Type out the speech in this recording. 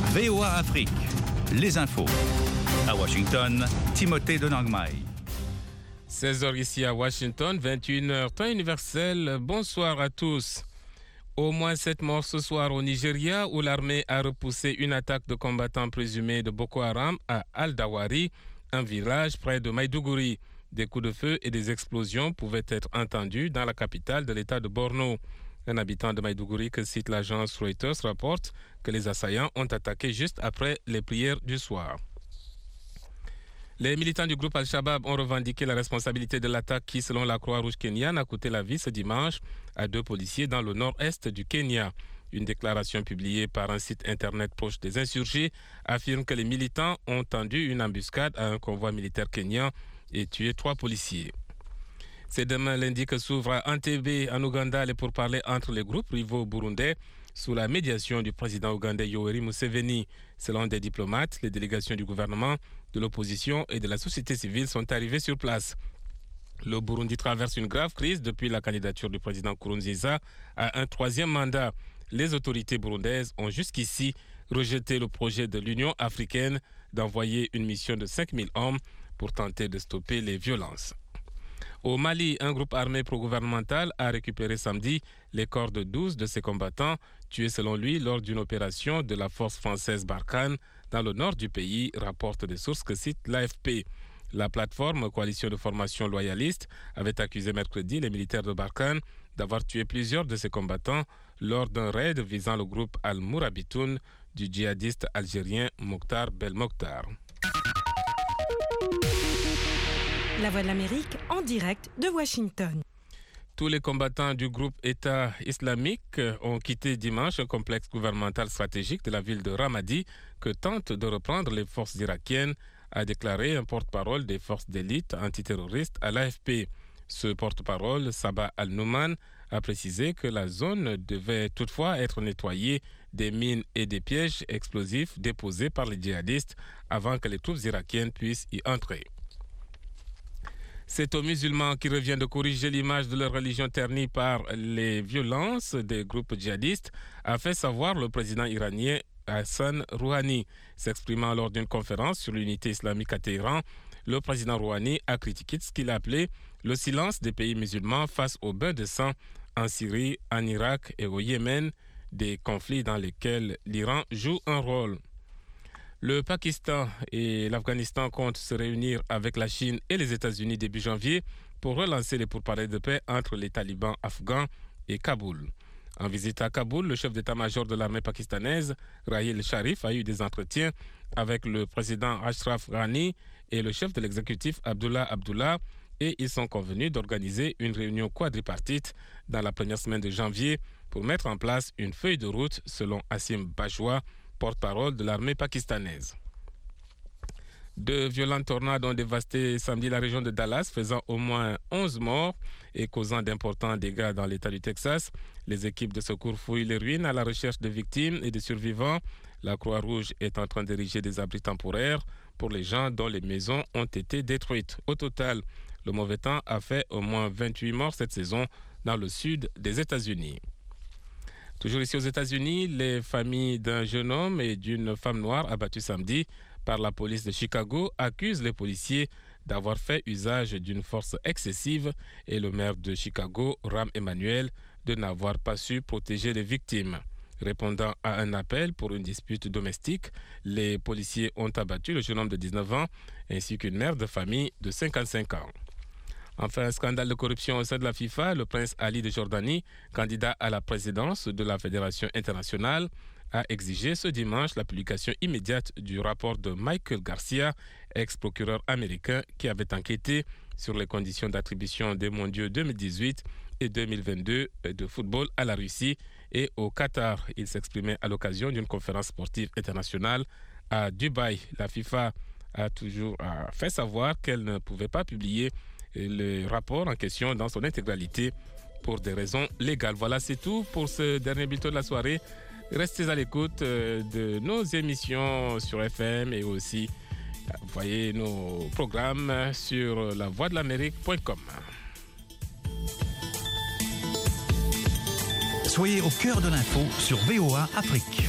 VOA Afrique, les infos. À Washington, Timothée de Nangmai. 16h ici à Washington, 21h, temps universel. Bonsoir à tous. Au moins 7 morts ce soir au Nigeria, où l'armée a repoussé une attaque de combattants présumés de Boko Haram à Al-Dawari, un village près de Maiduguri. Des coups de feu et des explosions pouvaient être entendus dans la capitale de l'État de Borno. Un habitant de Maiduguri que cite l'agence Reuters rapporte que les assaillants ont attaqué juste après les prières du soir. Les militants du groupe Al-Shabaab ont revendiqué la responsabilité de l'attaque qui, selon la Croix-Rouge kenyane, a coûté la vie ce dimanche à 2 policiers dans le nord-est du Kenya. Une déclaration publiée par un site internet proche des insurgés affirme que les militants ont tendu une embuscade à un convoi militaire kenyan et tué 3 policiers. C'est demain lundi que s'ouvre à Entebbe, en Ouganda, les pourparlers entre les groupes rivaux burundais sous la médiation du président ougandais Yoweri Museveni. Selon des diplomates, les délégations du gouvernement, de l'opposition et de la société civile sont arrivées sur place. Le Burundi traverse une grave crise depuis la candidature du président Nkurunziza à un 3e mandat. Les autorités burundaises ont jusqu'ici rejeté le projet de l'Union africaine d'envoyer une mission de 5000 hommes pour tenter de stopper les violences. Au Mali, un groupe armé pro-gouvernemental a récupéré samedi les corps de 12 de ses combattants tués selon lui lors d'une opération de la force française Barkhane dans le nord du pays, rapportent des sources que cite l'AFP. La plateforme Coalition de formation loyaliste avait accusé mercredi les militaires de Barkhane d'avoir tué plusieurs de ses combattants lors d'un raid visant le groupe Al-Mourabitoun du djihadiste algérien Mokhtar Belmokhtar. La Voix de l'Amérique en direct de Washington. Tous les combattants du groupe État islamique ont quitté dimanche un complexe gouvernemental stratégique de la ville de Ramadi que tentent de reprendre les forces irakiennes, a déclaré un porte-parole des forces d'élite antiterroristes à l'AFP. Ce porte-parole, Sabah Al-Nouman, a précisé que la zone devait toutefois être nettoyée des mines et des pièges explosifs déposés par les djihadistes avant que les troupes irakiennes puissent y entrer. C'est aux musulmans qui revient de corriger l'image de leur religion ternie par les violences des groupes djihadistes, a fait savoir le président iranien Hassan Rouhani. S'exprimant lors d'une conférence sur l'unité islamique à Téhéran, le président Rouhani a critiqué ce qu'il a appelé le silence des pays musulmans face au bain de sang en Syrie, en Irak et au Yémen, des conflits dans lesquels l'Iran joue un rôle. Le Pakistan et l'Afghanistan comptent se réunir avec la Chine et les États-Unis début janvier pour relancer les pourparlers de paix entre les talibans afghans et Kaboul. En visite à Kaboul, le chef d'état-major de l'armée pakistanaise, Rahil Sharif, a eu des entretiens avec le président Ashraf Ghani et le chef de l'exécutif Abdullah et ils sont convenus d'organiser une réunion quadripartite dans la première semaine de janvier pour mettre en place une feuille de route selon Asim Bajwa, porte-parole de l'armée pakistanaise. De violentes tornades ont dévasté samedi la région de Dallas, faisant au moins 11 morts et causant d'importants dégâts dans l'État du Texas. Les équipes de secours fouillent les ruines à la recherche de victimes et de survivants. La Croix-Rouge est en train d'ériger des abris temporaires pour les gens dont les maisons ont été détruites. Au total, le mauvais temps a fait au moins 28 morts cette saison dans le sud des États-Unis. Toujours ici aux États-Unis, les familles d'un jeune homme et d'une femme noire abattus samedi par la police de Chicago accusent les policiers d'avoir fait usage d'une force excessive et le maire de Chicago, Rahm Emanuel, de n'avoir pas su protéger les victimes. Répondant à un appel pour une dispute domestique, les policiers ont abattu le jeune homme de 19 ans ainsi qu'une mère de famille de 55 ans. Enfin, un scandale de corruption au sein de la FIFA, le prince Ali de Jordanie, candidat à la présidence de la Fédération internationale, a exigé ce dimanche la publication immédiate du rapport de Michael Garcia, ex-procureur américain qui avait enquêté sur les conditions d'attribution des mondiaux 2018 et 2022 de football à la Russie et au Qatar. Il s'exprimait à l'occasion d'une conférence sportive internationale à Dubaï. La FIFA a toujours fait savoir qu'elle ne pouvait pas publier le rapport en question dans son intégralité pour des raisons légales. Voilà, c'est tout pour ce dernier bulletin de la soirée. Restez à l'écoute de nos émissions sur FM et aussi voyez nos programmes sur lavoixdelamérique.com. Soyez au cœur de l'info sur VOA Afrique.